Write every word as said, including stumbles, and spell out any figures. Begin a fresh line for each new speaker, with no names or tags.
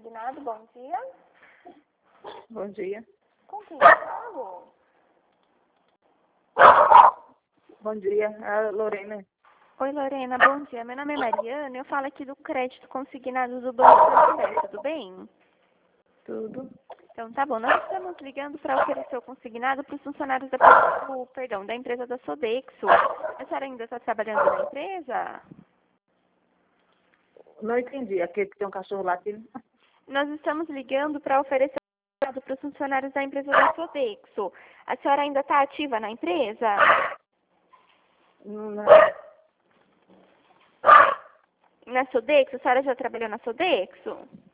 consignado, bom dia.
Bom dia.
Com quem eu falo?
Bom dia, a Lorena.
Oi, Lorena, bom dia. Meu nome é Mariana, eu falo aqui do crédito consignado do Banco Santander, tudo bem?
Tudo.
Então tá bom, nós estamos ligando para oferecer o consignado para os funcionários da, do, perdão, da empresa da Sodexo. A senhora ainda está trabalhando na empresa?
Não entendi. Aquele que tem um cachorro latindo.
Nós estamos ligando para oferecer o consignado para os funcionários da empresa da Sodexo. A senhora ainda está ativa na empresa?
Não.
Na Sodexo? A senhora já trabalhou na Sodexo?